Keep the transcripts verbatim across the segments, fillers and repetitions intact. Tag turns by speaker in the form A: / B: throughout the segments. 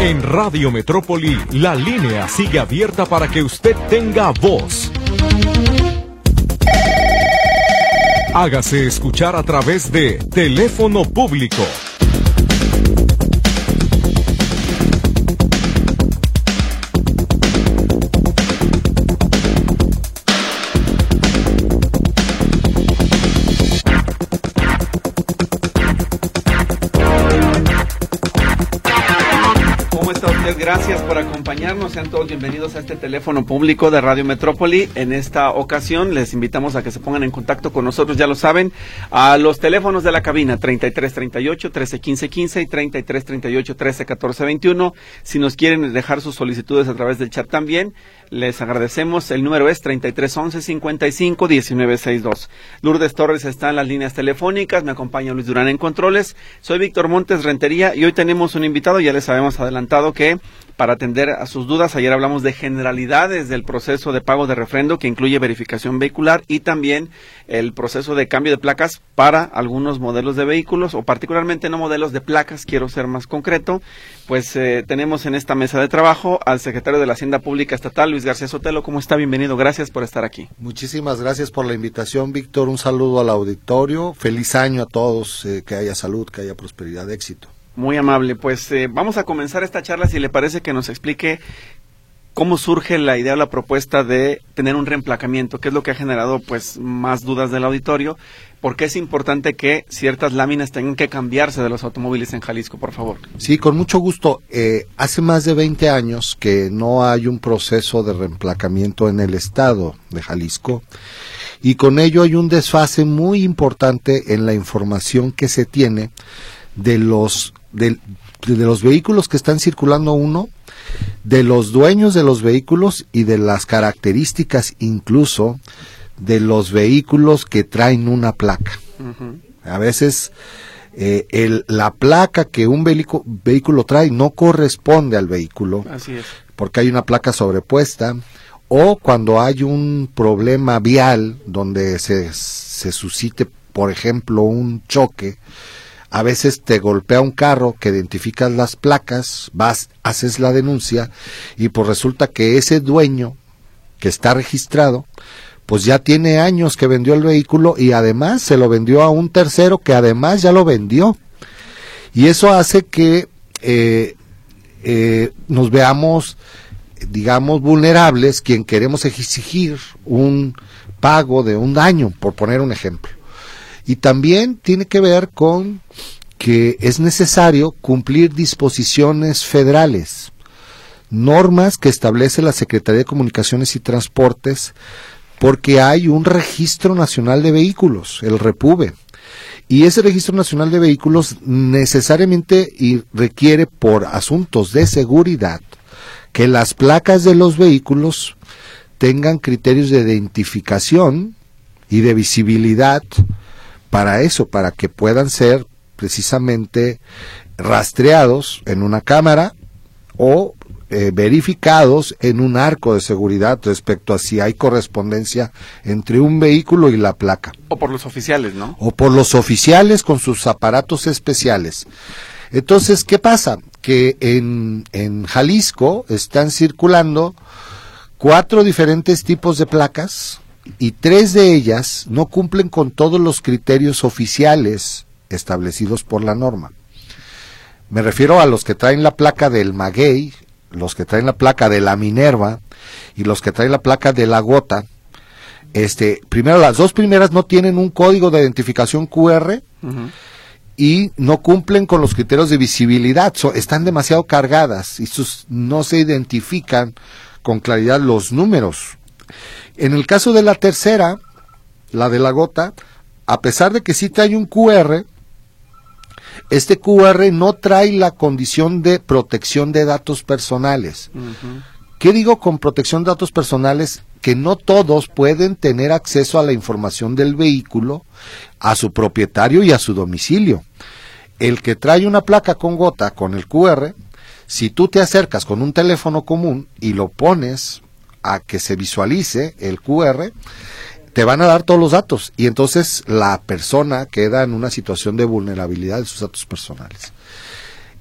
A: En Radio Metrópoli, la línea sigue abierta para que usted tenga voz. Hágase escuchar a través de teléfono público.
B: Gracias por acompañarnos, sean todos bienvenidos a este teléfono público de Radio Metrópoli. En esta ocasión les invitamos a que se pongan en contacto con nosotros, ya lo saben, a los teléfonos de la cabina treinta y tres treinta y ocho, trece quince quince y treinta y tres treinta y ocho, trece catorce veintiuno. Si nos quieren dejar sus solicitudes a través del chat también, les agradecemos. El número es treinta y tres once, cincuenta y cinco, diecinueve sesenta y dos. Lourdes Torres está en las líneas telefónicas, me acompaña Luis Durán en controles. Soy Víctor Montes Rentería y hoy tenemos un invitado, ya les habíamos adelantado que para atender a sus dudas, ayer hablamos de generalidades del proceso de pago de refrendo que incluye verificación vehicular y también el proceso de cambio de placas para algunos modelos de vehículos o particularmente no modelos de placas, quiero ser más concreto. Pues eh, tenemos en esta mesa de trabajo al secretario de la Hacienda Pública Estatal, Luis García Sotelo. ¿Cómo está? Bienvenido, gracias por estar aquí.
C: Muchísimas gracias por la invitación, Víctor. Un saludo al auditorio, feliz año a todos, eh, que haya salud, que haya prosperidad, éxito.
B: Muy amable, pues eh, vamos a comenzar esta charla, si le parece que nos explique cómo surge la idea o la propuesta de tener un reemplacamiento, que es lo que ha generado pues más dudas del auditorio, porque es importante que ciertas láminas tengan que cambiarse de los automóviles en Jalisco, por favor.
C: Sí, con mucho gusto. Eh, hace más de veinte años que no hay un proceso de reemplacamiento en el estado de Jalisco, y con ello hay un desfase muy importante en la información que se tiene de los de, de los vehículos que están circulando, uno, de los dueños de los vehículos y de las características incluso de los vehículos que traen una placa. Uh-huh. A veces eh, el, la placa que un vehículo, vehículo trae no corresponde al vehículo.
B: Así es. Porque
C: hay una placa sobrepuesta, o cuando hay un problema vial donde se, se suscite, por ejemplo, un choque. A veces te golpea un carro que identificas las placas, vas, haces la denuncia y pues resulta que ese dueño que está registrado, pues ya tiene años que vendió el vehículo y además se lo vendió a un tercero que además ya lo vendió. Y eso hace que eh, eh, nos veamos, digamos, vulnerables quien queremos exigir un pago de un daño, por poner un ejemplo. Y también tiene que ver con que es necesario cumplir disposiciones federales, normas que establece la Secretaría de Comunicaciones y Transportes, porque hay un Registro Nacional de Vehículos, el REPUVE, y ese Registro Nacional de Vehículos necesariamente y requiere, por asuntos de seguridad, que las placas de los vehículos tengan criterios de identificación y de visibilidad. Para eso, para que puedan ser precisamente rastreados en una cámara o eh, verificados en un arco de seguridad respecto a si hay correspondencia entre un vehículo y la placa.
B: O por los oficiales, ¿no?
C: O por los oficiales con sus aparatos especiales. Entonces, ¿qué pasa? Que en, en Jalisco están circulando cuatro diferentes tipos de placas, y tres de ellas no cumplen con todos los criterios oficiales establecidos por la norma. Me refiero a los que traen la placa del Maguey, los que traen la placa de la Minerva y los que traen la placa de la Gota. Este, primero, las dos primeras no tienen un código de identificación cu erre uh-huh. y no cumplen con los criterios de visibilidad, so, están demasiado cargadas y sus, no se identifican con claridad los números. En el caso de la tercera, la de la Gota, a pesar de que sí trae un cu erre, este cu erre no trae la condición de protección de datos personales. Uh-huh. ¿Qué digo con protección de datos personales? Que no todos pueden tener acceso a la información del vehículo, a su propietario y a su domicilio. El que trae una placa con Gota, con el cu erre, si tú te acercas con un teléfono común y lo pones a que se visualice el cu erre, te van a dar todos los datos y entonces la persona queda en una situación de vulnerabilidad de sus datos personales.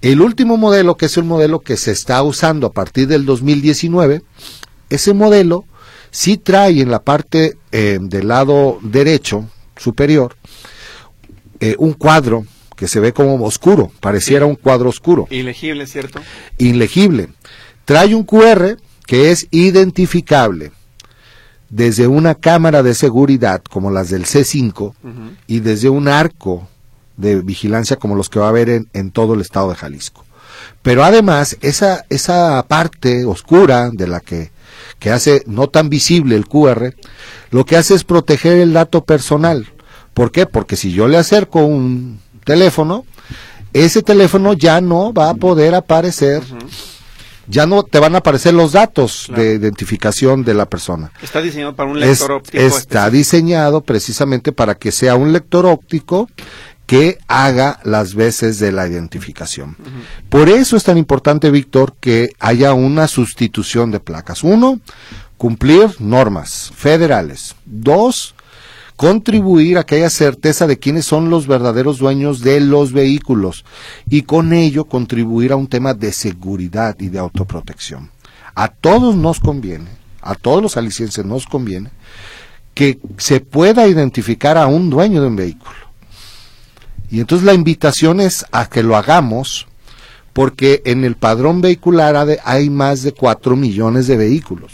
C: El último modelo, que es el modelo que se está usando a partir del dos mil diecinueve, ese modelo sí trae en la parte eh, del lado derecho superior eh, un cuadro que se ve como oscuro, pareciera un cuadro oscuro.
B: Ilegible, ¿cierto?
C: Ilegible. Trae un cu erre que es identificable desde una cámara de seguridad como las del ce cinco uh-huh. y desde un arco de vigilancia como los que va a haber en, en todo el estado de Jalisco. Pero además, esa, esa parte oscura de la que, que hace no tan visible el cu erre, lo que hace es proteger el dato personal. ¿Por qué? Porque si yo le acerco un teléfono, ese teléfono ya no va a poder aparecer, uh-huh. ya no te van a aparecer los datos claro. de identificación de la persona.
B: Está diseñado para un lector
C: es,
B: óptico.
C: Está
B: específico.
C: diseñado precisamente para que sea un lector óptico que haga las veces de la identificación. Uh-huh. Por eso es tan importante, Víctor, que haya una sustitución de placas. Uno, cumplir normas federales. Dos, contribuir a que haya certeza de quiénes son los verdaderos dueños de los vehículos y con ello contribuir a un tema de seguridad y de autoprotección. A todos nos conviene, a todos los jaliscienses nos conviene que se pueda identificar a un dueño de un vehículo. Y entonces la invitación es a que lo hagamos porque en el padrón vehicular hay más de cuatro millones de vehículos.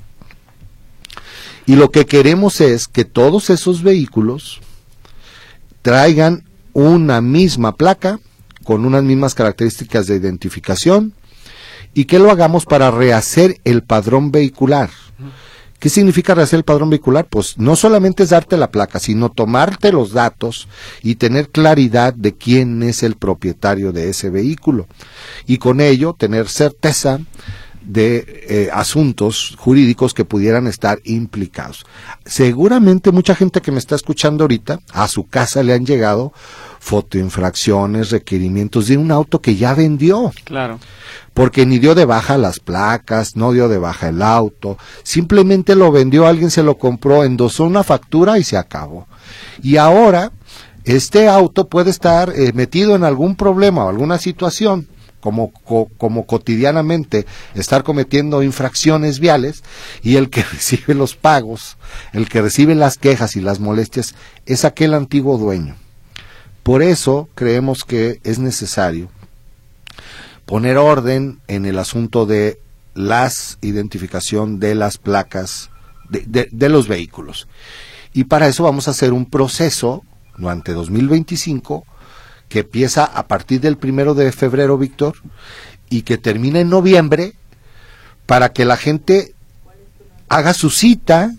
C: Y lo que queremos es que todos esos vehículos traigan una misma placa con unas mismas características de identificación y que lo hagamos para rehacer el padrón vehicular. ¿Qué significa rehacer el padrón vehicular? Pues no solamente es darte la placa, sino tomarte los datos y tener claridad de quién es el propietario de ese vehículo. Y con ello tener certeza de eh, asuntos jurídicos que pudieran estar implicados. Seguramente mucha gente que me está escuchando ahorita, a su casa le han llegado fotoinfracciones, requerimientos de un auto que ya vendió.
B: Claro.
C: Porque ni dio de baja las placas, no dio de baja el auto, simplemente lo vendió, alguien se lo compró, endosó una factura y se acabó. Y ahora, este auto puede estar eh, metido en algún problema o alguna situación, como, co, como cotidianamente estar cometiendo infracciones viales, y el que recibe los pagos, el que recibe las quejas y las molestias, es aquel antiguo dueño. Por eso creemos que es necesario poner orden en el asunto de las identificación de las placas de, de, de los vehículos. Y para eso vamos a hacer un proceso durante dos mil veinticinco que empieza a partir del primero de febrero, Víctor, y que termina en noviembre, para que la gente haga su cita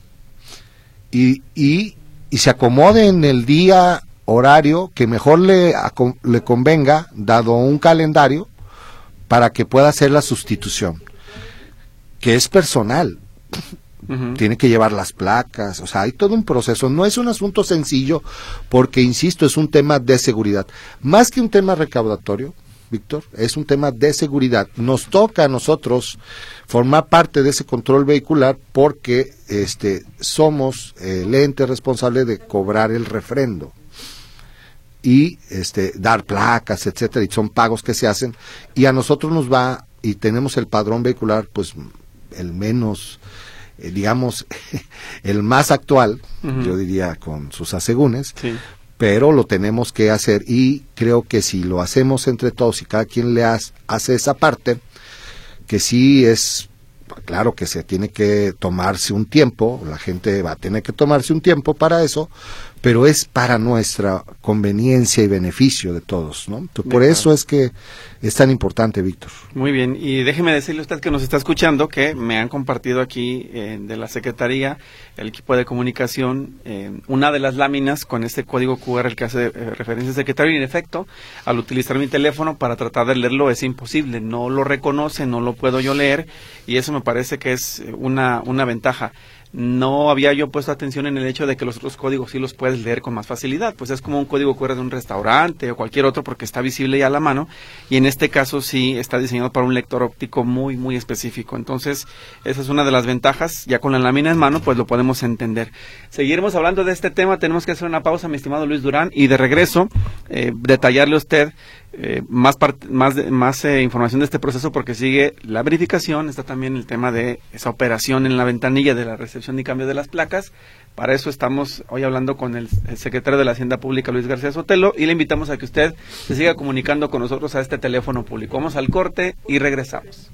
C: y, y, y se acomode en el día horario que mejor le, le convenga, dado un calendario, para que pueda hacer la sustitución, que es personal. Uh-huh. Tiene que llevar las placas, o sea, hay todo un proceso, no es un asunto sencillo, porque, insisto, es un tema de seguridad, más que un tema recaudatorio, Víctor, es un tema de seguridad. Nos toca a nosotros formar parte de ese control vehicular porque este, somos el ente responsable de cobrar el refrendo y este dar placas, etcétera, y son pagos que se hacen, y a nosotros nos va, y tenemos el padrón vehicular, pues el menos, eh, digamos, el más actual, uh-huh. yo diría, con sus asegúnes, sí. Pero lo tenemos que hacer, y creo que si lo hacemos entre todos y cada quien le hace, hace esa parte, que sí es, claro que se tiene que tomarse un tiempo, la gente va a tener que tomarse un tiempo para eso, pero es para nuestra conveniencia y beneficio de todos, ¿no? Entonces, por eso es que es tan importante, Víctor.
B: Muy bien, y déjeme decirle a usted que nos está escuchando que me han compartido aquí eh, de la Secretaría, el equipo de comunicación, eh, una de las láminas con este código cu erre el que hace eh, referencia al secretario, y en efecto, al utilizar mi teléfono para tratar de leerlo es imposible, no lo reconoce, no lo puedo yo leer, y eso me parece que es una, una ventaja. No había yo puesto atención en el hecho de que los otros códigos sí los puedes leer con más facilidad, pues es como un código cu erre de un restaurante o cualquier otro, porque está visible ya a la mano, y en este caso sí está diseñado para un lector óptico muy muy específico. Entonces esa es una de las ventajas, ya con la lámina en mano pues lo podemos entender. Seguiremos hablando de este tema, tenemos que hacer una pausa, mi estimado Luis Durán, y de regreso eh, detallarle a usted eh, más part más, de, más eh, información de este proceso, porque sigue la verificación, está también el tema de esa operación en la ventanilla de la recepción y cambio de las placas. Para eso estamos hoy hablando con el, el secretario de la Hacienda Pública, Luis García Sotelo, y le invitamos a que usted se siga comunicando con nosotros a este teléfono público. Vamos al corte y regresamos.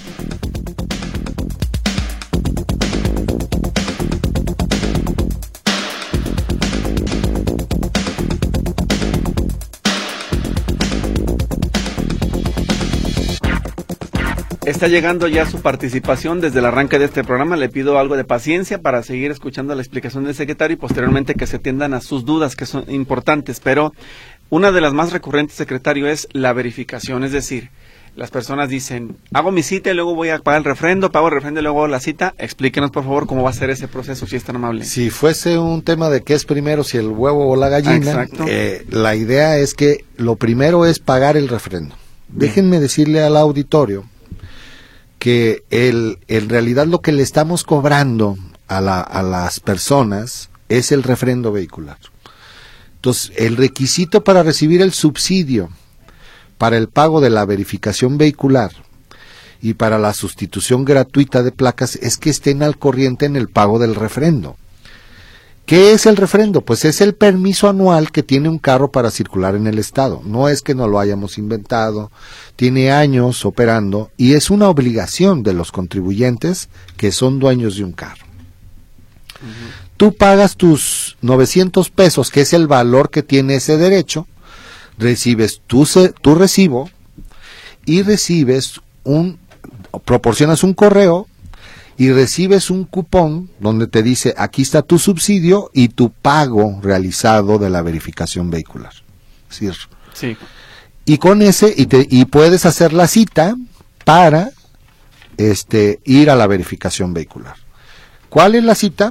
B: Está llegando ya su participación desde el arranque de este programa. Le pido algo de paciencia para seguir escuchando la explicación del secretario y posteriormente que se atiendan a sus dudas, que son importantes. Pero una de las más recurrentes, secretario, es la verificación. Es decir, las personas dicen, hago mi cita y luego voy a pagar el refrendo, pago el refrendo y luego hago la cita. Explíquenos, por favor, cómo va a ser ese proceso, si es tan amable.
C: Si fuese un tema de qué es primero, si el huevo o la gallina, eh, la idea es que lo primero es pagar el refrendo. Bien. Déjenme decirle al auditorio que el, en realidad lo que le estamos cobrando a, la, a las personas es el refrendo vehicular. Entonces, el requisito para recibir el subsidio para el pago de la verificación vehicular y para la sustitución gratuita de placas es que estén al corriente en el pago del refrendo. ¿Qué es el refrendo? Pues es el permiso anual que tiene un carro para circular en el estado. No es que no lo hayamos inventado, tiene años operando y es una obligación de los contribuyentes que son dueños de un carro. Uh-huh. Tú pagas tus novecientos pesos, que es el valor que tiene ese derecho, recibes tu, tu recibo y recibes un, proporcionas un correo y recibes un cupón donde te dice, aquí está tu subsidio y tu pago realizado de la verificación vehicular. ¿Sí?
B: Sí.
C: Y con ese, y, te, y puedes hacer la cita para este, ir a la verificación vehicular. ¿Cuál es la cita?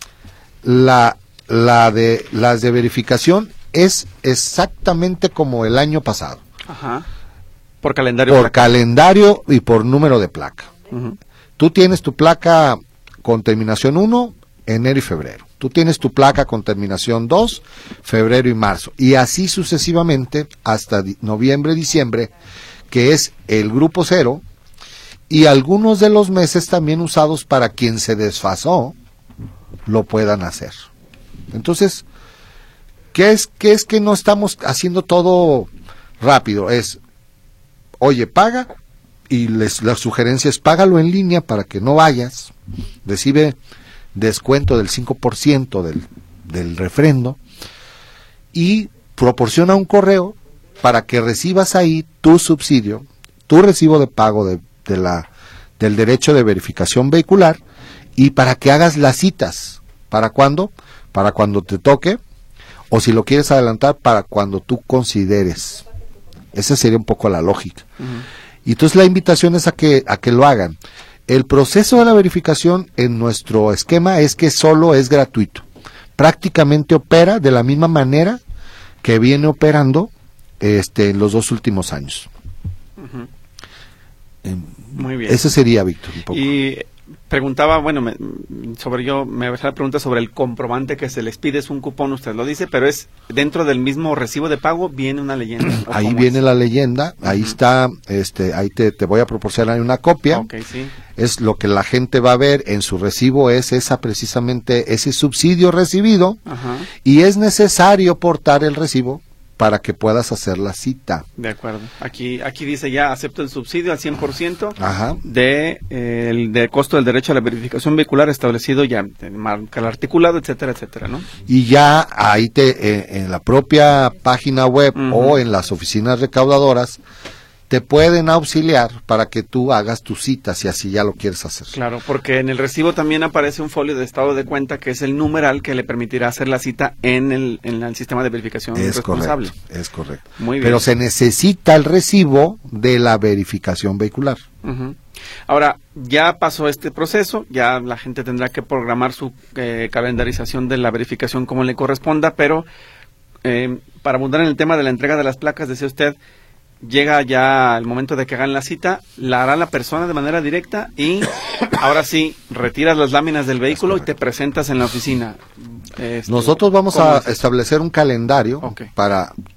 C: La, la de, las de verificación es exactamente como el año pasado.
B: Ajá. Por calendario.
C: Por
B: placa.
C: calendario y por número de placa.
B: Uh-huh.
C: Tú tienes tu placa con terminación uno, enero y febrero. Tú tienes tu placa con terminación dos, febrero y marzo. Y así sucesivamente hasta di- noviembre, diciembre, que es el grupo cero, y algunos de los meses también usados para quien se desfasó, lo puedan hacer. Entonces, ¿qué es, qué es que no estamos haciendo todo rápido? Es, oye, paga. Y les, la sugerencia es págalo en línea para que no vayas, recibe descuento del cinco por ciento del, del refrendo y proporciona un correo para que recibas ahí tu subsidio, tu recibo de pago de, de la, del derecho de verificación vehicular y para que hagas las citas. ¿Para cuándo? Para cuando te toque o si lo quieres adelantar para cuando tú consideres. Esa sería un poco la lógica. Uh-huh. Y entonces la invitación es a que, a que lo hagan. El proceso de la verificación en nuestro esquema es que solo es gratuito. Prácticamente opera de la misma manera que viene operando este, en los dos últimos años.
B: Uh-huh.
C: Eh,
B: Muy bien.
C: Ese sería, Víctor, un poco.
B: Y preguntaba, bueno, me, sobre yo, me hacía la pregunta sobre el comprobante que se les pide, es un cupón, usted lo dice, pero es dentro del mismo recibo de pago, viene una leyenda.
C: Ahí viene es? la leyenda, ahí uh-huh. está, este, ahí te, te voy a proporcionar una copia.
B: Okay, sí.
C: Es lo que la gente va a ver en su recibo, es esa precisamente, ese subsidio recibido, uh-huh. y es necesario portar el recibo para que puedas hacer la cita.
B: De acuerdo. Aquí aquí dice ya, acepto el subsidio al cien por ciento
C: Ajá.
B: de eh, el de costo del derecho a la verificación vehicular establecido ya, marca el articulado, etcétera, etcétera, ¿no?
C: Y ya ahí te eh, en la propia página web uh-huh. o en las oficinas recaudadoras te pueden auxiliar para que tú hagas tu cita si así ya lo quieres hacer.
B: Claro, porque en el recibo también aparece un folio de estado de cuenta que es el numeral que le permitirá hacer la cita en el, en el sistema de verificación
C: es
B: responsable.
C: Correcto, es correcto.
B: Muy bien.
C: Pero se necesita el recibo de la verificación vehicular.
B: Uh-huh. Ahora, ya pasó este proceso, ya la gente tendrá que programar su eh, calendarización de la verificación como le corresponda, pero eh, para abundar en el tema de la entrega de las placas, decía usted, llega ya el momento de que hagan la cita, la hará la persona de manera directa y ahora sí, retiras las láminas del vehículo y te presentas en la oficina. Este,
C: Nosotros vamos a es? establecer un calendario okay. para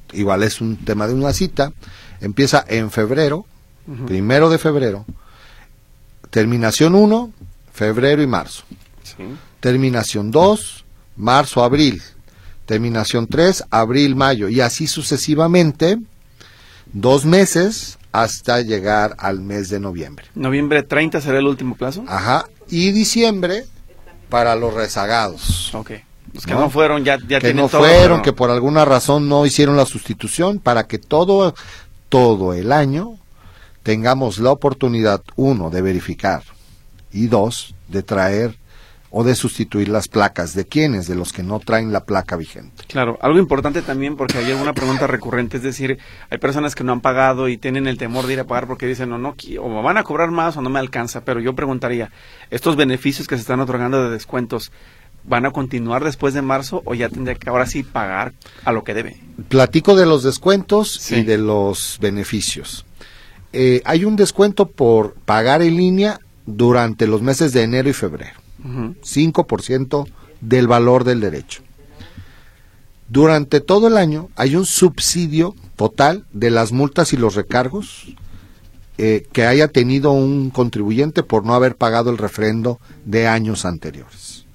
C: igual es un tema de una cita, empieza en febrero, uh-huh. primero de febrero, terminación uno, febrero y marzo, sí. terminación dos, marzo, abril, terminación tres, abril, mayo, y así sucesivamente, dos meses hasta llegar al mes de noviembre.
B: ¿Noviembre treinta será el último plazo?
C: Ajá, y diciembre para los rezagados.
B: Ok. Los que no, no fueron, ya, ya
C: que
B: tienen
C: no
B: todo,
C: fueron,
B: pero...
C: que por alguna razón no hicieron la sustitución, para que todo, todo el año tengamos la oportunidad, uno, de verificar, y dos, de traer o de sustituir las placas. ¿De quiénes? De los que no traen la placa vigente.
B: Claro, algo importante también, porque hay una pregunta recurrente, es decir, hay personas que no han pagado y tienen el temor de ir a pagar porque dicen, no, no, o me van a cobrar más o no me alcanza, pero yo preguntaría, ¿estos beneficios que se están otorgando de descuentos van a continuar después de marzo o ya tendría que ahora sí pagar a lo que debe?
C: Platico de los descuentos sí. y de los beneficios. Eh, hay un descuento por pagar en línea durante los meses de enero y febrero. Uh-huh. cinco por ciento del valor del derecho. Durante todo el año hay un subsidio total de las multas y los recargos eh, que haya tenido un contribuyente por no haber pagado el refrendo de años anteriores.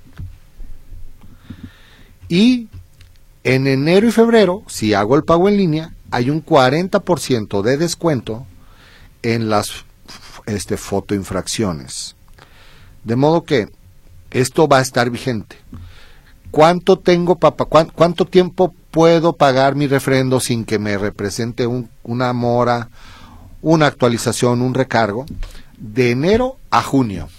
C: Y en enero y febrero, si hago el pago en línea, hay un cuarenta por ciento de descuento en las este, fotoinfracciones. De modo que esto va a estar vigente. ¿Cuánto tengo, papá? ¿Cuánto, cuánto tiempo puedo pagar mi refrendo sin que me represente un, una mora, una actualización, un recargo? De enero a junio.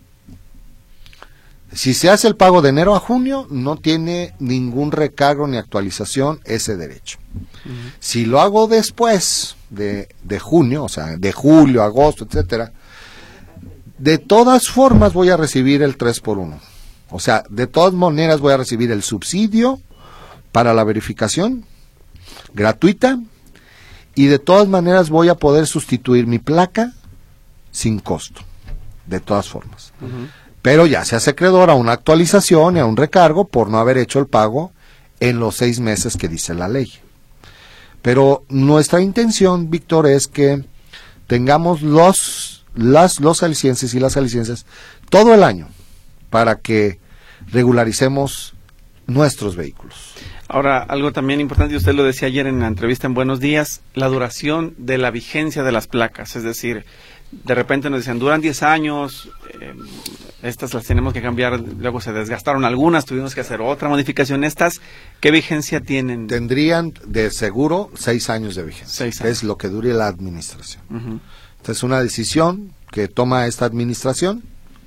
C: Si se hace el pago de enero a junio, no tiene ningún recargo ni actualización ese derecho. Uh-huh. Si lo hago después de, de junio, o sea, de julio, agosto, etcétera, de todas formas voy a recibir el tres por uno. O sea, de todas maneras voy a recibir el subsidio para la verificación gratuita y de todas maneras voy a poder sustituir mi placa sin costo. De todas formas. Uh-huh. Pero ya se hace acreedor a una actualización y a un recargo por no haber hecho el pago en los seis meses que dice la ley. Pero nuestra intención, Víctor, es que tengamos los Las, los alicienses y las alicienses todo el año para que regularicemos nuestros vehículos.
B: Ahora, algo también importante, y usted lo decía ayer en la entrevista en Buenos Días, la duración de la vigencia de las placas, es decir, de repente nos decían, duran diez años, eh, estas las tenemos que cambiar, luego se desgastaron algunas, tuvimos que hacer otra modificación, estas, ¿qué vigencia tienen?
C: Tendrían de seguro seis años de vigencia,
B: seis años.
C: Es lo que dure la administración.
B: Uh-huh.
C: Esta es una decisión que toma esta administración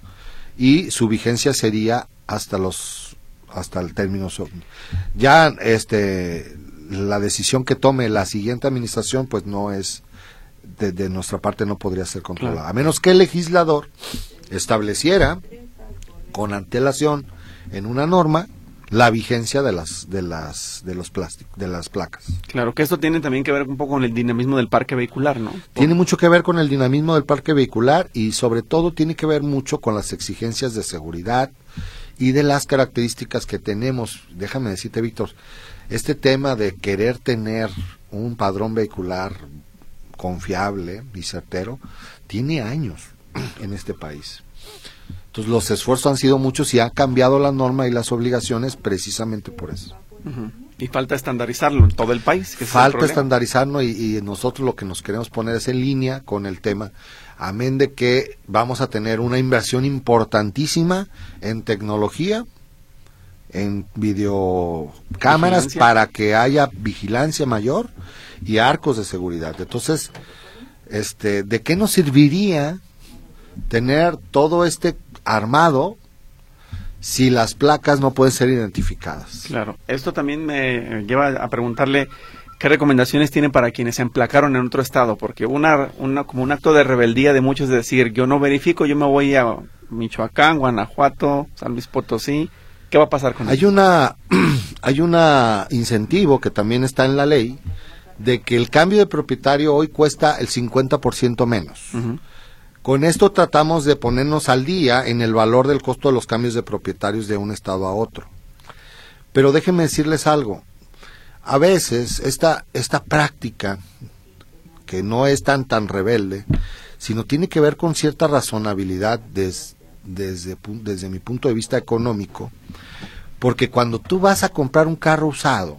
C: y su vigencia sería hasta los hasta el término. Ya este la decisión que tome la siguiente administración pues no es de, de nuestra parte, no podría ser controlada, claro. A menos que el legislador estableciera con antelación en una norma la vigencia de las de las de los plásticos, de las placas.
B: Claro, que esto tiene también que ver un poco con el dinamismo del parque vehicular, ¿no?
C: Tiene mucho que ver con el dinamismo del parque vehicular y sobre todo tiene que ver mucho con las exigencias de seguridad y de las características que tenemos. Déjame decirte, Víctor, este tema de querer tener un padrón vehicular confiable y certero tiene años en este país. Entonces los esfuerzos han sido muchos y ha cambiado la norma y las obligaciones precisamente por eso.
B: Uh-huh. Y falta estandarizarlo en todo el país. Que
C: falta estandarizarlo y, y nosotros lo que nos queremos poner es en línea con el tema, amén de que vamos a tener una inversión importantísima en tecnología, en videocámaras para que haya vigilancia mayor y arcos de seguridad. Entonces, este, ¿de qué nos serviría tener todo este armado si las placas no pueden ser identificadas?
B: Claro, esto también me lleva a preguntarle qué recomendaciones tiene para quienes se emplacaron en otro estado, porque una, una como un acto de rebeldía de muchos de decir, yo no verifico, yo me voy a Michoacán, Guanajuato, San Luis Potosí, ¿qué va a pasar con
C: hay
B: eso?
C: Una, hay una incentivo que también está en la ley de que el cambio de propietario hoy cuesta el cincuenta por ciento menos. Uh-huh. Con esto tratamos de ponernos al día en el valor del costo de los cambios de propietarios de un estado a otro. Pero déjenme decirles algo. A veces esta, esta práctica, que no es tan tan rebelde, sino tiene que ver con cierta razonabilidad des, desde, desde mi punto de vista económico, porque cuando tú vas a comprar un carro usado,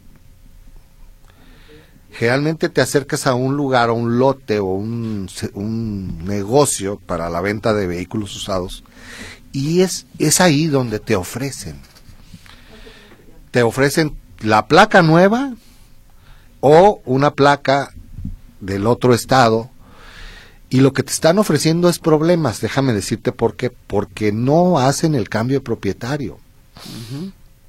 C: generalmente te acercas a un lugar, a un lote o un, un negocio para la venta de vehículos usados, y es, es ahí donde te ofrecen. Te ofrecen la placa nueva o una placa del otro estado, y lo que te están ofreciendo es problemas. Déjame decirte por qué. Porque no hacen el cambio de propietario. Uh-huh.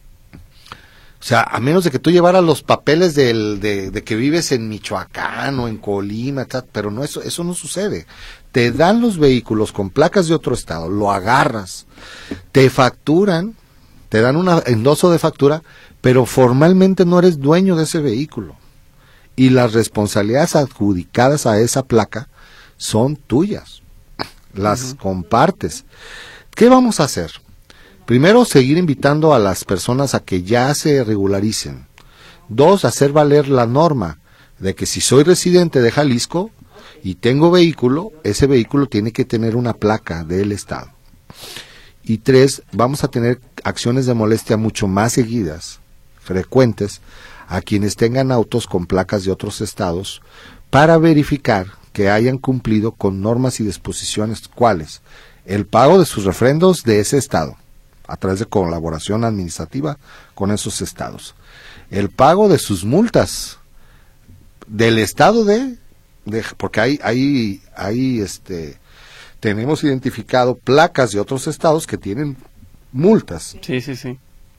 C: O sea, a menos de que tú llevaras los papeles del, de, de que vives en Michoacán o en Colima, tal, pero no, eso, eso no sucede. Te dan los vehículos con placas de otro estado, lo agarras, te facturan, te dan un endoso de factura, pero formalmente no eres dueño de ese vehículo. Y las responsabilidades adjudicadas a esa placa son tuyas. Las uh-huh. compartes. ¿Qué vamos a hacer? Primero, seguir invitando a las personas a que ya se regularicen. Dos, hacer valer la norma de que si soy residente de Jalisco y tengo vehículo, ese vehículo tiene que tener una placa del estado. Y tres, vamos a tener acciones de molestia mucho más seguidas, frecuentes, a quienes tengan autos con placas de otros estados, para verificar que hayan cumplido con normas y disposiciones, ¿cuáles? El pago de sus refrendos de ese estado, a través de colaboración administrativa con esos estados. El pago de sus multas del estado de, de porque hay, hay, hay este, tenemos identificado placas de otros estados que tienen multas.
B: Sí, sí, sí.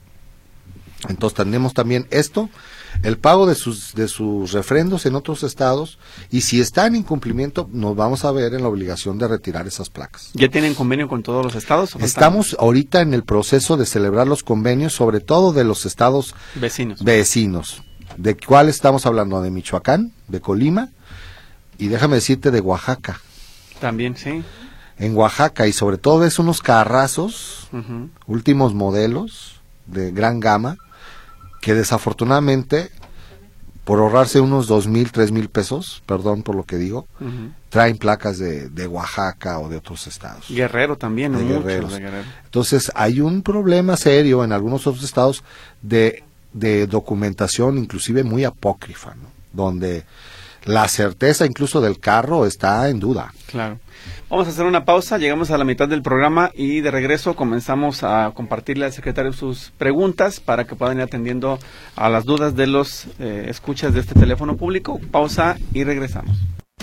C: Entonces tenemos también esto, el pago de sus de sus refrendos en otros estados, y si está en incumplimiento, nos vamos a ver en la obligación de retirar esas placas.
B: ¿Ya tienen convenio con todos los estados?
C: Estamos ahorita en el proceso de celebrar los convenios, sobre todo de los estados
B: vecinos.
C: Vecinos. ¿De cuál estamos hablando? De Michoacán, de Colima, y déjame decirte de Oaxaca.
B: También, sí.
C: En Oaxaca, y sobre todo ves unos carrazos, uh-huh. últimos modelos, de gran gama, que desafortunadamente, por ahorrarse unos dos mil, tres mil pesos, perdón por lo que digo, uh-huh. traen placas de, de Oaxaca o de otros estados.
B: Guerrero también,
C: de
B: muchos
C: Guerreros.
B: de Guerrero.
C: Entonces, hay un problema serio en algunos otros estados de, de documentación, inclusive muy apócrifa, ¿no? Donde la certeza incluso del carro está en duda.
B: Claro. Vamos a hacer una pausa, llegamos a la mitad del programa y de regreso comenzamos a compartirle al secretario sus preguntas para que puedan ir atendiendo a las dudas de los eh, escuchas de este teléfono público. Pausa y regresamos.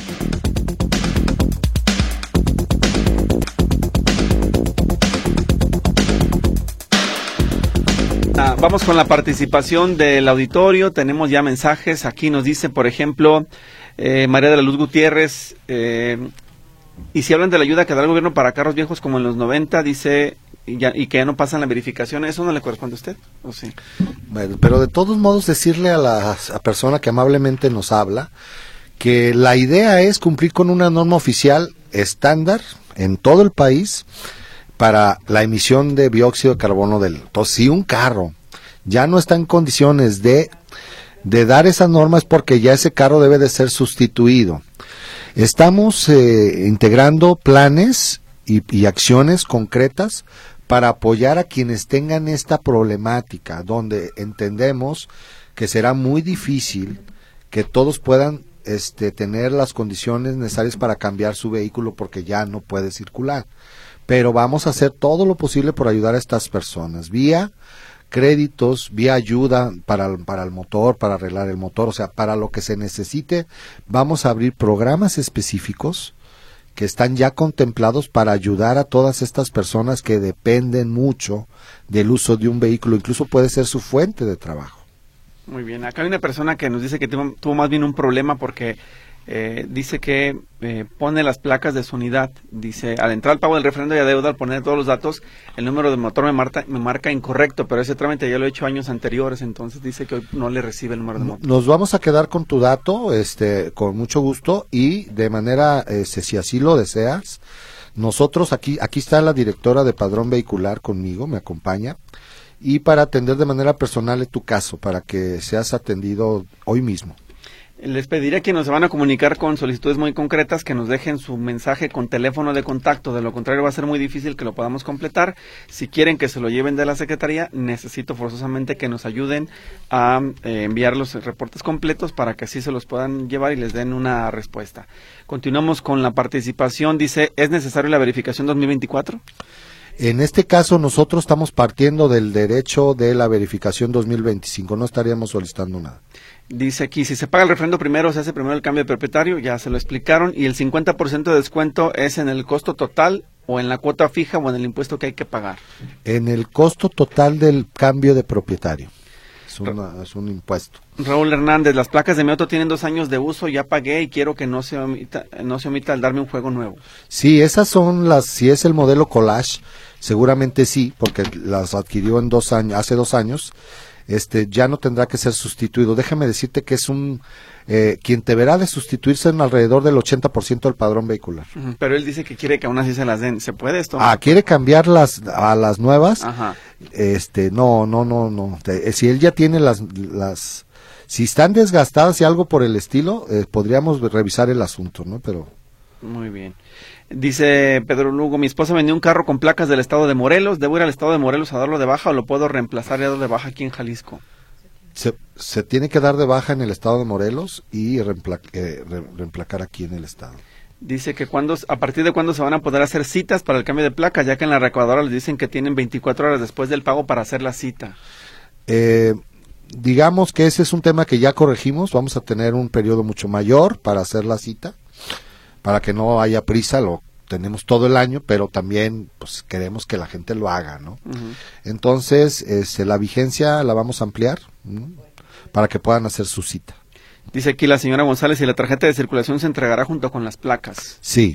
B: Ah, vamos con la participación del auditorio. Tenemos ya mensajes. Aquí nos dice, por ejemplo, eh, María de la Luz Gutiérrez, eh, y si hablan de la ayuda que da el gobierno para carros viejos como en los noventa, dice, y, ya, y que ya no pasan la verificación, ¿eso no le corresponde a usted? ¿O sí?
C: Bueno, pero de todos modos decirle a la a persona que amablemente nos habla que la idea es cumplir con una norma oficial estándar en todo el país para la emisión de dióxido de carbono del... Entonces, si un carro ya no está en condiciones de, de dar esa norma, es porque ya ese carro debe de ser sustituido. Estamos eh, integrando planes y, y acciones concretas para apoyar a quienes tengan esta problemática, donde entendemos que será muy difícil que todos puedan este, tener las condiciones necesarias para cambiar su vehículo porque ya no puede circular. Pero vamos a hacer todo lo posible por ayudar a estas personas, vía créditos, vía ayuda para, para el motor, para arreglar el motor, o sea, para lo que se necesite. Vamos a abrir programas específicos que están ya contemplados para ayudar a todas estas personas que dependen mucho del uso de un vehículo, incluso puede ser su fuente de trabajo.
B: Muy bien, acá hay una persona que nos dice que tuvo, tuvo más bien un problema porque eh, dice que eh, pone las placas de su unidad, dice, al entrar al pago del refrendo y adeudo, al poner todos los datos, el número de motor me marca, me marca incorrecto, pero ese trámite ya lo he hecho años anteriores, entonces dice que hoy no le recibe el número de motor.
C: Nos vamos a quedar con tu dato, este, con mucho gusto, y de manera, este, si así lo deseas, nosotros aquí, aquí está la directora de Padrón Vehicular conmigo, me acompaña, y para atender de manera personal tu caso, para que seas atendido hoy mismo.
B: Les pediría que nos van a comunicar con solicitudes muy concretas, que nos dejen su mensaje con teléfono de contacto, de lo contrario va a ser muy difícil que lo podamos completar. Si quieren que se lo lleven de la Secretaría, necesito forzosamente que nos ayuden a eh, enviar los reportes completos para que así se los puedan llevar y les den una respuesta. Continuamos con la participación, dice, ¿es necesario la verificación dos mil veinticuatro?
C: En este caso nosotros estamos partiendo del derecho de la verificación dos mil veinticinco, no estaríamos solicitando nada.
B: Dice aquí, si se paga el refrendo primero, se hace primero el cambio de propietario, ya se lo explicaron, y el cincuenta por ciento de descuento es en el costo total o en la cuota fija o en el impuesto que hay que pagar.
C: En el costo total del cambio de propietario, es, una, es un impuesto.
B: Raúl Hernández, las placas de mi auto tienen dos años de uso, ya pagué y quiero que no se omita, no se omita al darme un juego nuevo.
C: Sí, esas son las, si es el modelo Collage, seguramente sí, porque las adquirió en dos años, hace dos años. Este, ya no tendrá que ser sustituido. Déjame decirte que es un, eh, quien deberá de sustituirse en alrededor del ochenta por ciento del padrón vehicular.
B: Uh-huh. Pero él dice que quiere que aún así se las den. ¿Se puede esto?
C: Ah, ¿quiere cambiarlas a las nuevas?
B: Ajá.
C: Este, no, no, no, no. Eh, si él ya tiene las, las, si están desgastadas y algo por el estilo, eh, podríamos revisar el asunto, ¿no? Pero.
B: Muy bien. Dice Pedro Lugo, mi esposa vendió un carro con placas del estado de Morelos, ¿debo ir al estado de Morelos a darlo de baja o lo puedo reemplazar y darlo de baja aquí en Jalisco?
C: Se, se tiene que dar de baja en el estado de Morelos y reempla, eh, re, reemplacar aquí en el estado.
B: Dice que cuando, a partir de cuándo se van a poder hacer citas para el cambio de placa, ya que en la recaudadora les dicen que tienen veinticuatro horas después del pago para hacer la cita.
C: Eh, digamos que ese es un tema que ya corregimos, vamos a tener un periodo mucho mayor para hacer la cita, para que no haya prisa, lo tenemos todo el año, pero también pues queremos que la gente lo haga, ¿no? Uh-huh. Entonces, este, la vigencia la vamos a ampliar, ¿no? Para que puedan hacer su cita.
B: Dice aquí la señora González, si la tarjeta de circulación se entregará junto con las placas.
C: Sí.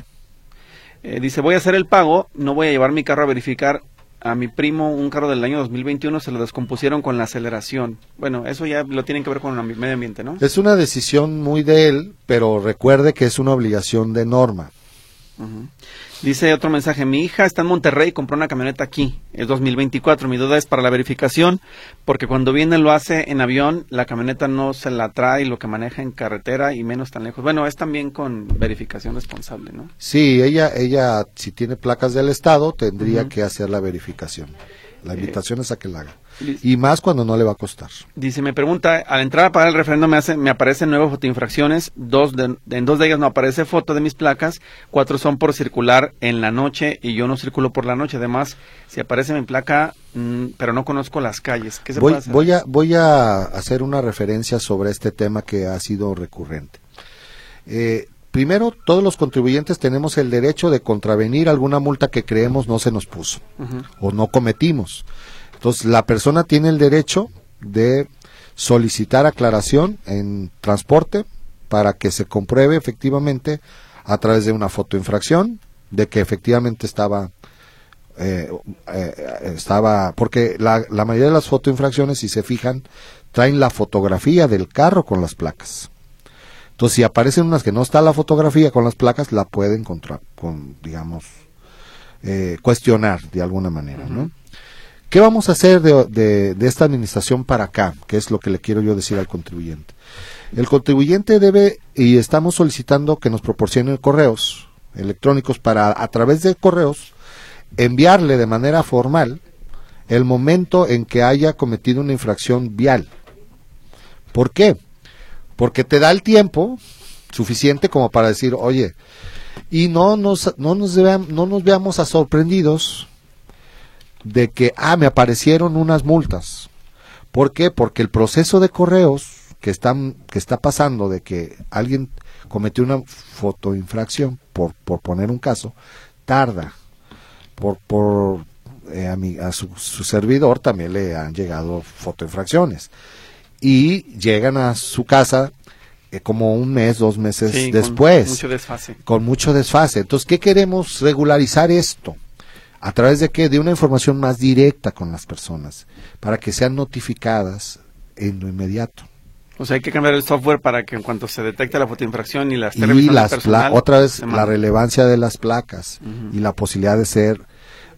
B: Eh, dice, voy a hacer el pago, no voy a llevar mi carro a verificar. A mi primo un carro del año dos mil veintiuno se lo descompusieron con la aceleración. Bueno, eso ya lo tienen que ver con el medio ambiente, ¿no?
C: Es una decisión muy de él, pero recuerde que es una obligación de norma.
B: Uh-huh. Dice otro mensaje, mi hija está en Monterrey y compró una camioneta aquí, es dos mil veinticuatro, mi duda es para la verificación, porque cuando viene lo hace en avión, la camioneta no se la trae lo que maneja en carretera y menos tan lejos. Bueno, es también con verificación responsable, ¿no? Sí,
C: ella, ella si tiene placas del estado, tendría uh-huh. que hacer la verificación. La invitación eh, es a que la haga. Y más cuando no le va a costar.
B: Dice, me pregunta, al entrar a pagar el refrendo me hace, me aparecen nueve fotoinfracciones, dos de, en dos de ellas no aparece foto de mis placas, cuatro son por circular en la noche y yo no circulo por la noche. Además, si aparece mi placa, mmm, pero no conozco las calles. ¿Qué se
C: voy,
B: puede hacer?
C: Voy a, voy a hacer una referencia sobre este tema que ha sido recurrente. Eh, Primero, todos los contribuyentes tenemos el derecho de contravenir alguna multa que creemos no se nos puso uh-huh. o no cometimos. Entonces, la persona tiene el derecho de solicitar aclaración en transporte para que se compruebe efectivamente a través de una fotoinfracción de que efectivamente estaba, eh, eh, estaba porque la, la mayoría de las fotoinfracciones, si se fijan, traen la fotografía del carro con las placas. Entonces, si aparecen unas que no está la fotografía con las placas, la pueden contra, con, digamos, eh, cuestionar de alguna manera, ¿no? Uh-huh. ¿Qué vamos a hacer de, de, de esta administración para acá? Que es lo que le quiero yo decir al contribuyente. El contribuyente debe, y estamos solicitando que nos proporcionen correos electrónicos para, a través de correos, enviarle de manera formal el momento en que haya cometido una infracción vial. ¿Por qué? Porque te da el tiempo suficiente como para decir, oye, y no nos, no nos, vean, no nos veamos a sorprendidos de que, ah, me aparecieron unas multas. ¿Por qué? Porque el proceso de correos que, están, que está pasando de que alguien cometió una fotoinfracción, por, por poner un caso, tarda. Por, por eh, a, mi, a su, su servidor también le han llegado fotoinfracciones. Y llegan a su casa eh, como un mes, dos meses sí, después.
B: Con mucho desfase.
C: Con mucho desfase. Entonces, ¿qué queremos? Regularizar esto. ¿A través de qué? De una información más directa con las personas, para que sean notificadas en lo inmediato.
B: O sea, hay que cambiar el software para que en cuanto se detecte la fotoinfracción y las
C: y las pla- otra vez la relevancia de las placas uh-huh. y la posibilidad de ser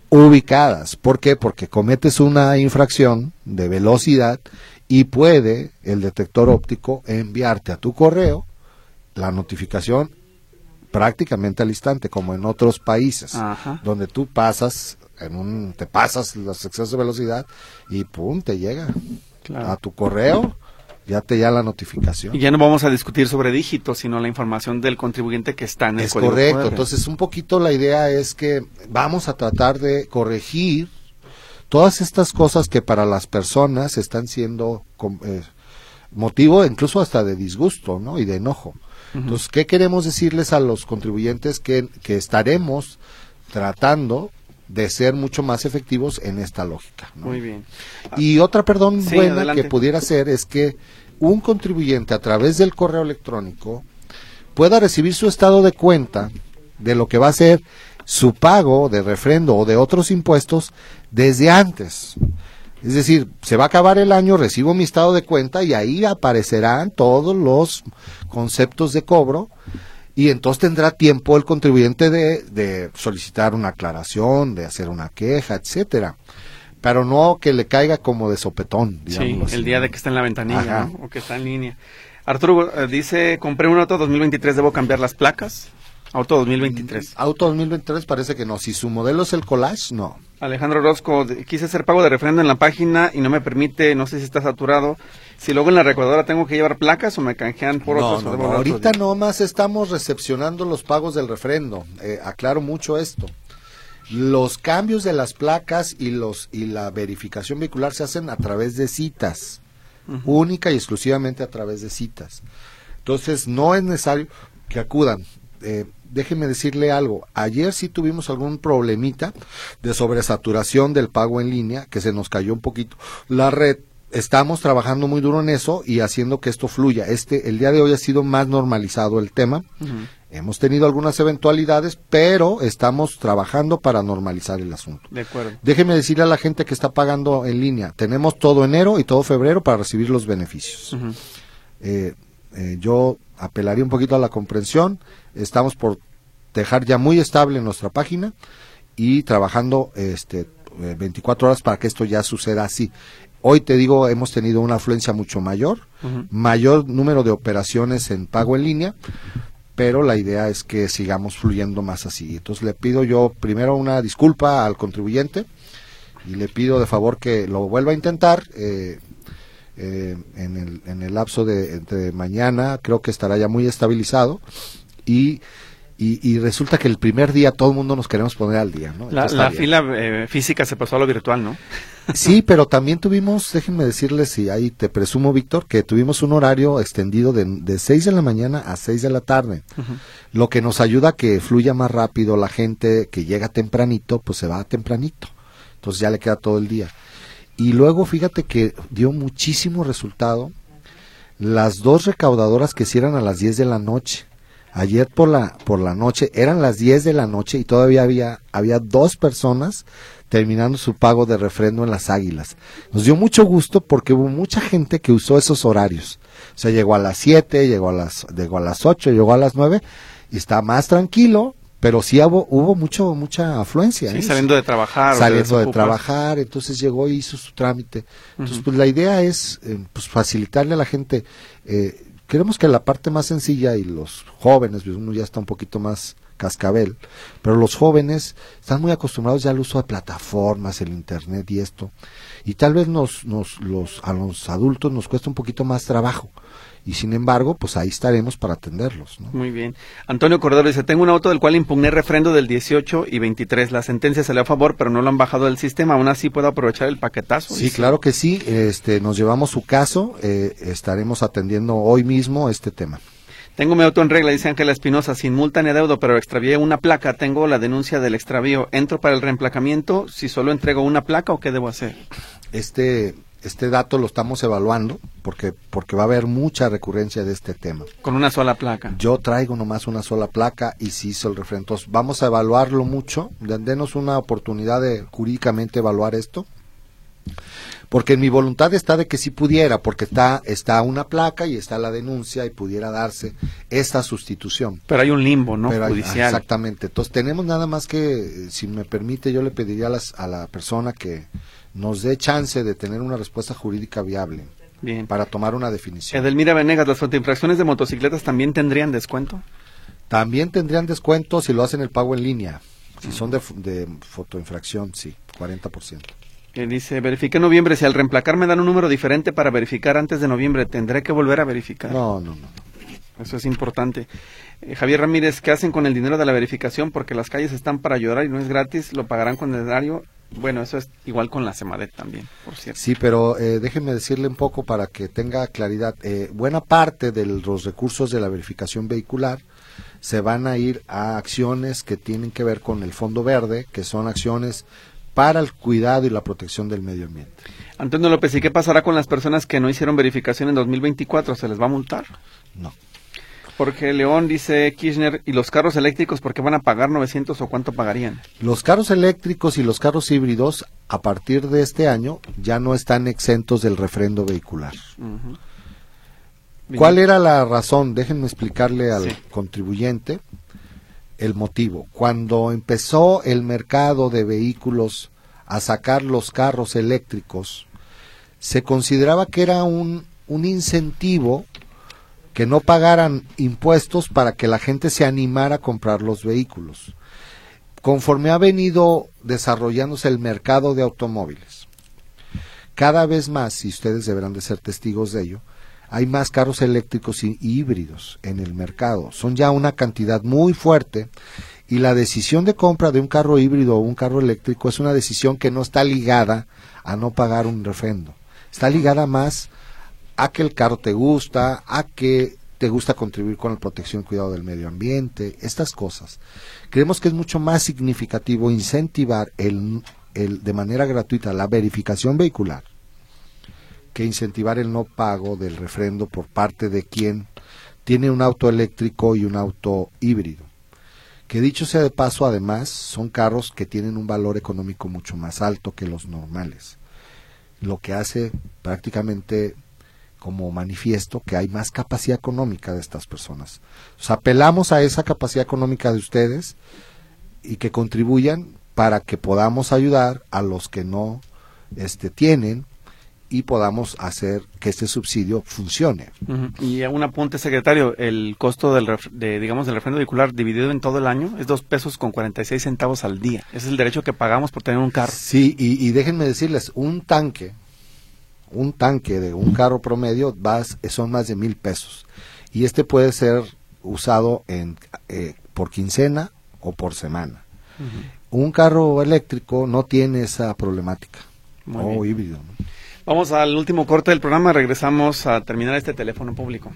C: ubicadas. ¿Por qué? Porque cometes una infracción de velocidad y puede el detector óptico enviarte a tu correo la notificación prácticamente al instante, como en otros países. Ajá. Donde tú pasas, en un, te pasas los excesos de velocidad y pum, te llega claro. a tu correo, ya te llega la notificación.
B: Y ya no vamos a discutir sobre dígitos, sino la información del contribuyente que está en el
C: es
B: código
C: correcto,
B: Q R.
C: Entonces un poquito la idea es que vamos a tratar de corregir todas estas cosas que para las personas están siendo eh, motivo incluso hasta de disgusto, ¿no? Y de enojo. Uh-huh. Entonces, ¿qué queremos decirles a los contribuyentes? Que, que estaremos tratando de ser mucho más efectivos en esta lógica, ¿no?
B: Muy bien.
C: Y otra, perdón,
B: sí,
C: buena
B: adelante.
C: que pudiera ser es que un contribuyente a través del correo electrónico pueda recibir su estado de cuenta de lo que va a ser su pago de refrendo o de otros impuestos desde antes. Es decir, se va a acabar el año, recibo mi estado de cuenta y ahí aparecerán todos los conceptos de cobro y entonces tendrá tiempo el contribuyente de, de solicitar una aclaración, de hacer una queja, etcétera. Pero no que le caiga como de sopetón, digamos.
B: Sí, el día de que está en la ventanilla, ¿no? O que está en línea. Arturo eh, dice, compré un auto dos mil veintitrés, ¿debo cambiar las placas? Auto dos mil veintitrés.
C: Auto dos mil veintitrés parece que no. Si su modelo es el Collage, no.
B: Alejandro Orozco, quise hacer pago de refrendo en la página y no me permite, no sé si está saturado. Si luego en la recaudadora tengo que llevar placas o me canjean por
C: no,
B: otros.
C: No,
B: o
C: no,
B: otros
C: ahorita
B: días.
C: nomás estamos recepcionando los pagos del refrendo. Eh, aclaro mucho esto. Los cambios de las placas y los y la verificación vehicular se hacen a través de citas. Uh-huh. Única y exclusivamente a través de citas. Entonces no es necesario que acudan. Eh, déjeme decirle algo, ayer sí tuvimos algún problemita de sobresaturación del pago en línea, que se nos cayó un poquito la red. Estamos trabajando muy duro en eso y haciendo que esto fluya. Este, el día de hoy ha sido más normalizado el tema. Uh-huh. Hemos tenido algunas eventualidades, pero estamos trabajando para normalizar el asunto.
B: De acuerdo.
C: Déjeme decirle a la gente que está pagando en línea, tenemos todo enero y todo febrero para recibir los beneficios. Uh-huh. eh, eh, yo apelaría un poquito a la comprensión. Estamos por dejar ya muy estable nuestra página y trabajando este veinticuatro horas para que esto ya suceda así. Hoy te digo, hemos tenido una afluencia mucho mayor, uh-huh. mayor número de operaciones en pago en línea, pero la idea es que sigamos fluyendo más así. Entonces le pido yo primero una disculpa al contribuyente y le pido de favor que lo vuelva a intentar. Eh, eh, en el en el lapso de, de mañana creo que estará ya muy estabilizado y Y, y resulta que el primer día todo el mundo nos queremos poner al día, ¿no?
B: La, la fila eh, física se pasó a lo virtual, ¿no?
C: Sí, pero también tuvimos, déjenme decirles, y ahí te presumo, Víctor, que tuvimos un horario extendido de, de seis de la mañana a seis de la tarde, uh-huh. lo que nos ayuda a que fluya más rápido. La gente que llega tempranito, pues se va tempranito, entonces ya le queda todo el día. Y luego fíjate que dio muchísimo resultado las dos recaudadoras que cierran a las diez de la noche. Ayer por la por la noche, eran las diez de la noche y todavía había había dos personas terminando su pago de refrendo en las Águilas. Nos dio mucho gusto porque hubo mucha gente que usó esos horarios. O sea, llegó a las siete, llegó a las llegó a las ocho, llegó a las nueve y está más tranquilo, pero sí hubo, hubo mucho mucha afluencia.
B: Sí,
C: ¿eh?
B: saliendo de trabajar.
C: Saliendo de trabajar, entonces llegó y hizo su trámite. Entonces, uh-huh. pues la idea es eh, pues facilitarle a la gente. Eh, Queremos que la parte más sencilla y los jóvenes, pues uno ya está un poquito más cascabel, pero los jóvenes están muy acostumbrados ya al uso de plataformas, el internet y esto, y tal vez nos, nos, los, a los adultos nos cuesta un poquito más trabajo, y sin embargo, pues ahí estaremos para atenderlos, ¿no?
B: Muy bien. Antonio Cordero dice, tengo un auto del cual impugné refrendo del dieciocho y veintitrés, la sentencia salió a favor, pero no lo han bajado del sistema, aún así puedo aprovechar el paquetazo.
C: Sí,
B: dice.
C: Claro que sí, este, nos llevamos su caso, eh, estaremos atendiendo hoy mismo este tema.
B: Tengo mi auto en regla, dice Ángela Espinosa, sin multa ni adeudo, pero extravié una placa, tengo la denuncia del extravío, ¿entro para el reemplacamiento si solo entrego una placa o qué debo hacer?
C: Este... Este dato lo estamos evaluando porque porque va a haber mucha recurrencia de este tema.
B: Con una sola placa.
C: Yo traigo nomás una sola placa y sí hizo el refrendo. Entonces vamos a evaluarlo mucho. Denos una oportunidad de jurídicamente evaluar esto. Porque en mi voluntad está de que sí pudiera, porque está, está una placa y está la denuncia y pudiera darse esta sustitución.
B: Pero hay un limbo, ¿no?
C: Pero hay-
B: Judicial.
C: exactamente. Entonces tenemos nada más que, si me permite, yo le pediría a, las, a la persona que nos dé chance de tener una respuesta jurídica viable
B: Bien.
C: para tomar una definición.
B: Edelmira Venegas, ¿las fotoinfracciones de motocicletas también tendrían descuento?
C: También tendrían descuento si lo hacen el pago en línea. Si son de, de fotoinfracción, sí, cuarenta por ciento.
B: Eh, dice, verifiqué en noviembre, si al reemplacar me dan un número diferente para verificar antes de noviembre, ¿tendré que volver a verificar?
C: No, no, no.
B: Eso es importante. Eh, Javier Ramírez, ¿qué hacen con el dinero de la verificación? Porque las calles están para llorar y no es gratis, lo pagarán con el erario. Bueno, eso es igual con la Semadet también, por cierto.
C: Sí, pero eh, déjenme decirle un poco para que tenga claridad. Eh, buena parte de los recursos de la verificación vehicular se van a ir a acciones que tienen que ver con el Fondo Verde, que son acciones para el cuidado y la protección del medio ambiente.
B: Antonio López, ¿y qué pasará con las personas que no hicieron verificación en dos mil veinticuatro? ¿Se les va a multar?
C: No.
B: Jorge León dice, Kirchner, ¿y los carros eléctricos por qué van a pagar novecientos o cuánto pagarían?
C: Los carros eléctricos y los carros híbridos, a partir de este año, ya no están exentos del refrendo vehicular.
B: Uh-huh.
C: ¿Cuál era la razón? Déjenme explicarle al
B: Sí.
C: contribuyente el motivo. Cuando empezó el mercado de vehículos a sacar los carros eléctricos, se consideraba que era un, un incentivo que no pagaran impuestos para que la gente se animara a comprar los vehículos. Conforme ha venido desarrollándose el mercado de automóviles, cada vez más, y ustedes deberán de ser testigos de ello, hay más carros eléctricos y híbridos en el mercado. Son ya una cantidad muy fuerte y la decisión de compra de un carro híbrido o un carro eléctrico es una decisión que no está ligada a no pagar un refrendo. Está ligada más a que el carro te gusta, a que te gusta contribuir con la protección y cuidado del medio ambiente, estas cosas. Creemos que es mucho más significativo incentivar el, el, de manera gratuita la verificación vehicular que incentivar el no pago del refrendo por parte de quien tiene un auto eléctrico y un auto híbrido. Que dicho sea de paso, además, son carros que tienen un valor económico mucho más alto que los normales, lo que hace prácticamente como manifiesto que hay más capacidad económica de estas personas. O sea, apelamos a esa capacidad económica de ustedes y que contribuyan para que podamos ayudar a los que no este, tienen y podamos hacer que este subsidio funcione.
B: Uh-huh. Y un apunte, secretario, el costo del, ref, de, digamos, del refrendo vehicular dividido en todo el año es dos pesos con cuarenta y seis centavos al día. Ese es el derecho que pagamos por tener un carro.
C: Sí, y, y déjenme decirles, un tanque, un tanque de un carro promedio va, son más de mil pesos. Y este puede ser usado en, eh, por quincena o por semana. Uh-huh. Un carro eléctrico no tiene esa problemática.
B: Muy
C: o
B: bien.
C: híbrido, ¿no?
B: Vamos al último corte del programa, regresamos a terminar este teléfono público.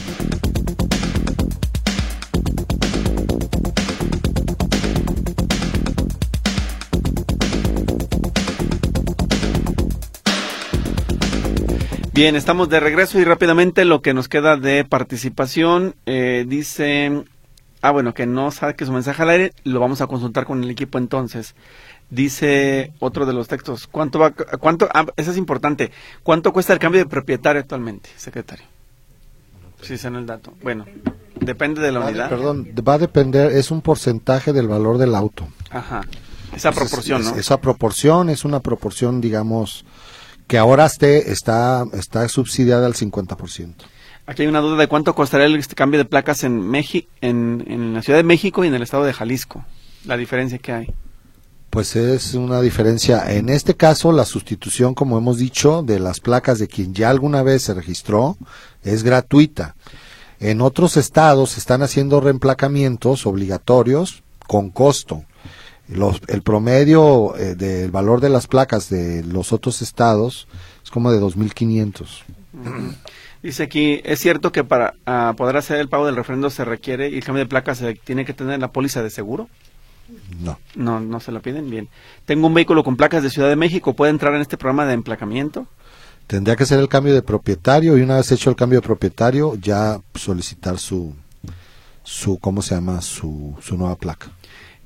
B: Bien, estamos de regreso y rápidamente lo que nos queda de participación, eh, dice, ah bueno, que no saque su mensaje al aire, lo vamos a consultar con el equipo entonces. Dice otro de los textos, ¿cuánto va, cuánto, ah, eso es importante, cuánto cuesta el cambio de propietario actualmente, secretario? Sí, sé el dato. Bueno, depende de la
C: va
B: unidad.
C: De, perdón, va a depender, es un porcentaje del valor del auto.
B: Ajá, esa proporción,
C: es,
B: ¿no?
C: Es, esa proporción es una proporción, digamos, que ahora esté, está, está subsidiada al cincuenta por ciento.
B: Aquí hay una duda de cuánto costaría el este cambio de placas en, Meji, en, en la Ciudad de México y en el estado de Jalisco, la diferencia que hay.
C: Pues es una diferencia. En este caso, la sustitución, como hemos dicho, de las placas de quien ya alguna vez se registró es gratuita. En otros estados se están haciendo reemplacamientos obligatorios con costo. Los, el promedio eh, del valor de las placas de los otros estados es como de dos mil quinientos.
B: Uh-huh. Dice aquí, ¿es cierto que para uh, poder hacer el pago del refrendo se requiere y el cambio de placas se tiene que tener la póliza de seguro?
C: No.
B: No, no se la piden, bien. Tengo un vehículo con placas de Ciudad de México, ¿puede entrar en este programa de emplacamiento?
C: Tendría que ser el cambio de propietario y una vez hecho el cambio de propietario ya solicitar su, su ¿cómo se llama? Su, su nueva placa.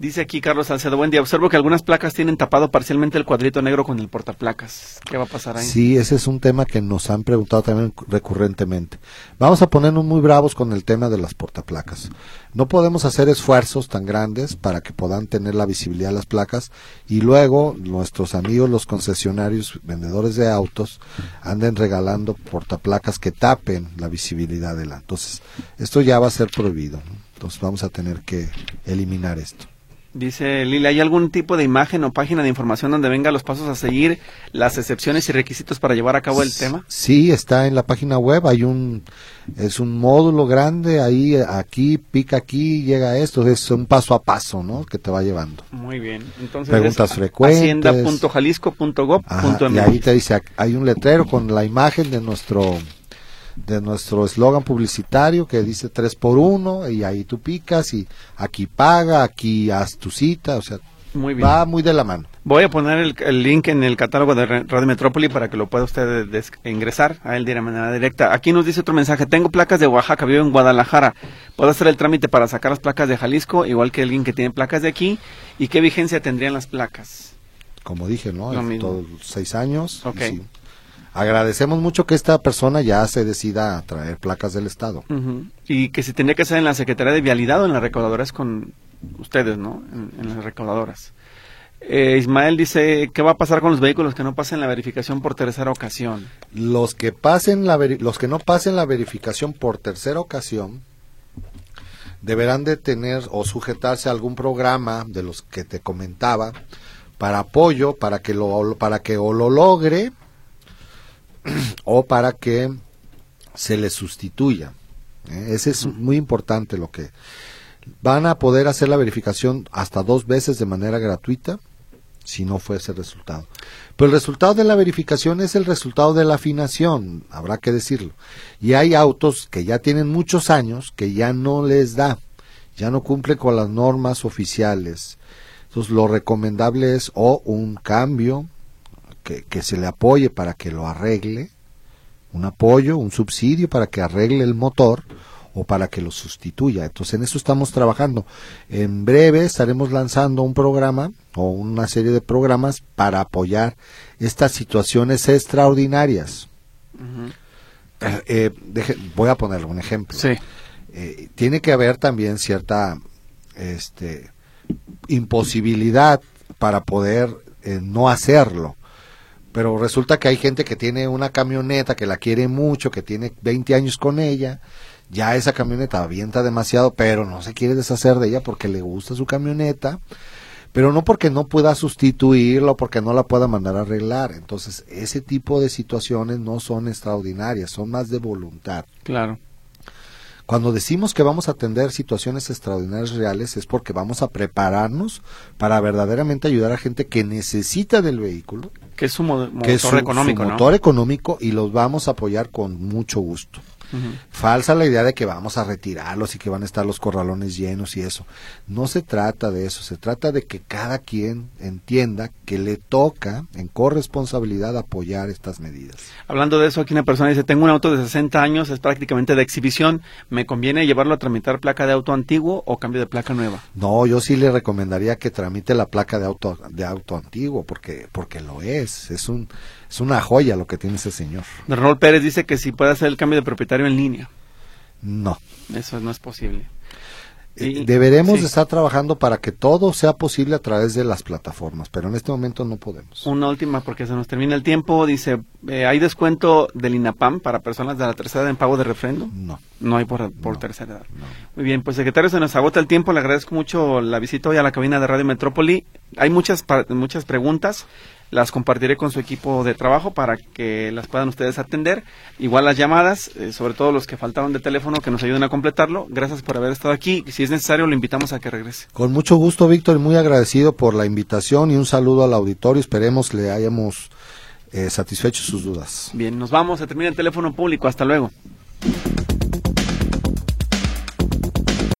B: Dice aquí Carlos Salcedo, buen día, observo que algunas placas tienen tapado parcialmente el cuadrito negro con el portaplacas. ¿Qué va a pasar ahí?
C: Sí, ese es un tema que nos han preguntado también recurrentemente. Vamos a ponernos muy bravos con el tema de las portaplacas. No podemos hacer esfuerzos tan grandes para que puedan tener la visibilidad de las placas y luego nuestros amigos los concesionarios, vendedores de autos, anden regalando portaplacas que tapen la visibilidad de la. Entonces, esto ya va a ser prohibido, ¿no? Entonces vamos a tener que eliminar esto.
B: Dice Lili, ¿hay algún tipo de imagen o página de información donde venga los pasos a seguir, las excepciones y requisitos para llevar a cabo el tema?
C: Sí, está en la página web, hay un, es un módulo grande, ahí, aquí, pica aquí, llega a esto, es un paso a paso, ¿no? Que te va llevando.
B: Muy bien, entonces
C: preguntas
B: es
C: frecuentes.
B: hacienda punto jalisco punto gob punto m x.
C: Y ahí te dice, hay un letrero con la imagen de nuestro de nuestro eslogan publicitario que dice tres por uno y ahí tú picas y aquí paga, aquí haz tu cita, o sea,
B: muy bien.
C: Va muy de la mano.
B: Voy a poner el, el link en el catálogo de Radio Metrópoli para que lo pueda usted des, ingresar a él de manera directa. Aquí nos dice otro mensaje, tengo placas de Oaxaca, vivo en Guadalajara, ¿puedo hacer el trámite para sacar las placas de Jalisco, igual que alguien que tiene placas de aquí? ¿Y qué vigencia tendrían las placas?
C: Como dije, ¿no?
B: Lo mismo.
C: Todos seis años.
B: Ok.
C: Sí. Agradecemos mucho que esta persona ya se decida a traer placas del Estado.
B: Uh-huh. Y que si tendría que ser en la Secretaría de Vialidad o en las recaudadoras con ustedes, ¿no? En, en las recaudadoras. Eh, Ismael dice, ¿qué va a pasar con los vehículos que no pasen la verificación por tercera ocasión?
C: Los que pasen la veri- los que no pasen la verificación por tercera ocasión deberán de tener o sujetarse a algún programa de los que te comentaba para apoyo, para que lo para que o lo logre o para que se le sustituya. ¿Eh? Ese es muy importante. Lo que van a poder hacer la verificación hasta dos veces de manera gratuita si no fuese el resultado. Pero el resultado de la verificación es el resultado de la afinación, habrá que decirlo. Y hay autos que ya tienen muchos años que ya no les da, ya no cumplen con las normas oficiales. Entonces lo recomendable es o un cambio que, que se le apoye para que lo arregle, un apoyo, un subsidio para que arregle el motor o para que lo sustituya. Entonces en eso estamos trabajando. En breve estaremos lanzando un programa o una serie de programas para apoyar estas situaciones extraordinarias. Uh-huh. eh, eh, deje, voy a ponerle un ejemplo.
B: Sí.
C: Eh, tiene que haber también cierta este, imposibilidad para poder eh, no hacerlo. Pero resulta que hay gente que tiene una camioneta que la quiere mucho, que tiene veinte años con ella, ya esa camioneta avienta demasiado, pero no se quiere deshacer de ella porque le gusta su camioneta, pero no porque no pueda sustituirla o porque no la pueda mandar a arreglar. Entonces, ese tipo de situaciones no son extraordinarias, son más de voluntad.
B: Claro.
C: Cuando decimos que vamos a atender situaciones extraordinarias reales es porque vamos a prepararnos para verdaderamente ayudar a gente que necesita del vehículo,
B: que es su mo- motor
C: que es su,
B: económico,
C: su
B: ¿no?
C: motor económico, y los vamos a apoyar con mucho gusto. Uh-huh. Falsa la idea de que vamos a retirarlos y que van a estar los corralones llenos y eso. No se trata de eso, se trata de que cada quien entienda que le toca en corresponsabilidad apoyar estas medidas.
B: Hablando de eso, aquí una persona dice, tengo un auto de sesenta años, es prácticamente de exhibición, ¿me conviene llevarlo a tramitar placa de auto antiguo o cambio de placa nueva?
C: No, yo sí le recomendaría que tramite la placa de auto de auto antiguo, porque porque lo es, es un es una joya lo que tiene ese señor.
B: Arnold Pérez dice que si puede hacer el cambio de propietario en línea.
C: No.
B: Eso no es posible.
C: Y, Deberemos sí. estar trabajando para que todo sea posible a través de las plataformas, pero en este momento no podemos.
B: Una última, porque se nos termina el tiempo. Dice, eh, ¿hay descuento del INAPAM para personas de la tercera edad en pago de refrendo?
C: No.
B: No hay por, por no, tercera edad.
C: No.
B: Muy bien, pues secretario, se nos agota el tiempo. Le agradezco mucho la visita hoy a la cabina de Radio Metrópoli. Hay muchas, muchas preguntas. Las compartiré con su equipo de trabajo para que las puedan ustedes atender. Igual las llamadas, eh, sobre todo los que faltaron de teléfono, que nos ayuden a completarlo. Gracias por haber estado aquí. Si es necesario, lo invitamos a que regrese.
C: Con mucho gusto, Víctor, muy agradecido por la invitación y un saludo al auditorio. Esperemos le hayamos eh, satisfecho sus dudas.
B: Bien, nos vamos. Se termina el teléfono público. Hasta luego.